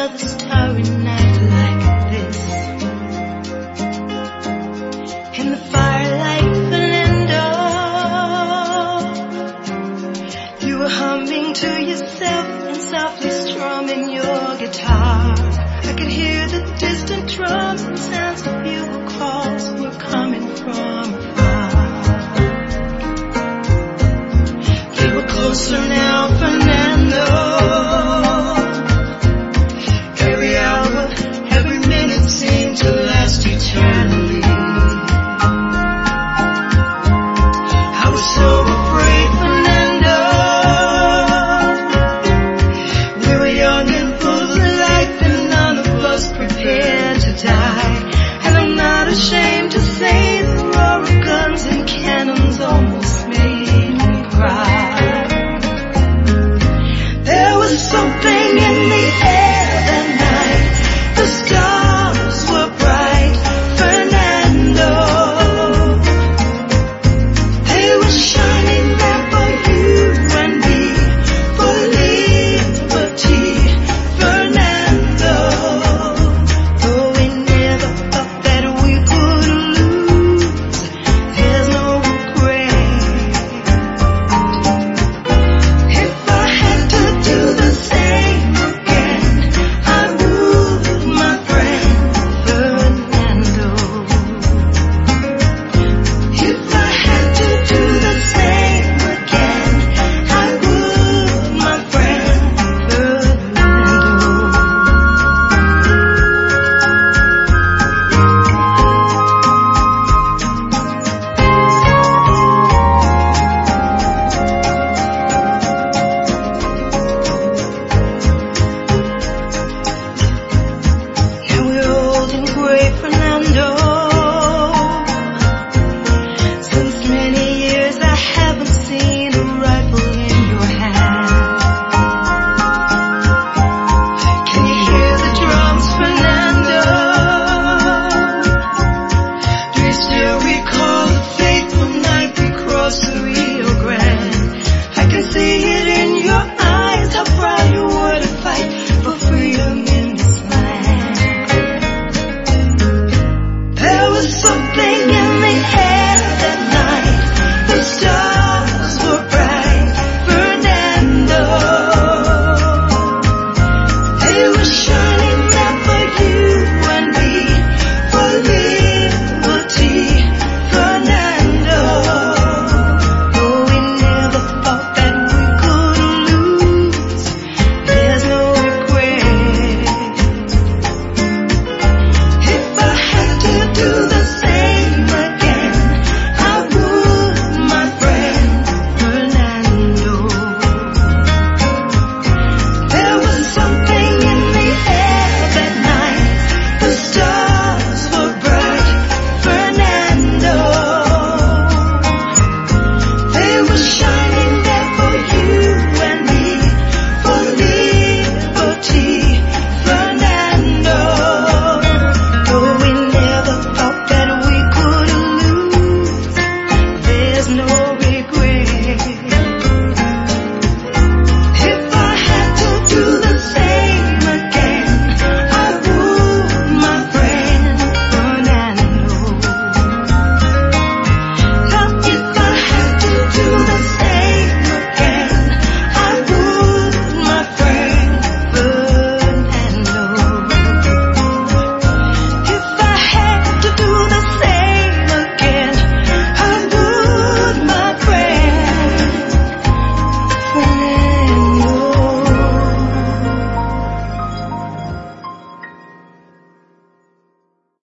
another starry night like this. In the firelight, Fernando, you were humming to yourself and softly strumming your guitar. I could hear the distant drums and sounds of bugle calls were coming from afar. They were closer now, Fernando. Every hour, every minute seemed to last eternally. I was so afraid, Fernando. We were young and full of life, and none of us prepared to die. And I'm not ashamed to say the roar of guns and cannons almost made me cry. There was something in the air that night. The stars were bright, Fernando. They were shining there for you and me, for liberty, Fernando. Though we never thought that we could lose, there's no regret. If I had to do the same again, I would, my friend Fernando. If I had to do the same again, I would, my friend Fernando. Now we're old and gray, Fernando. Since many years I haven't seen a rifle in your hand. Can you hear the drums, Fernando? Do you still recall the fateful night we crossed the Rio Grande? I can see it in your eyes, how proud you were to fight for freedom in this land. There was something in the air that night. The stars were bright, Fernando. They were shining there for you and me, for liberty, Fernando. Though we never thought that we could lose, there's no regret. If I had to do the same again, I would, my friend Fernando. There was something in the air that night. The stars were bright, Fernando. They were shining there for you and me, for liberty, Fernando. Though we never thought that we could lose, there's no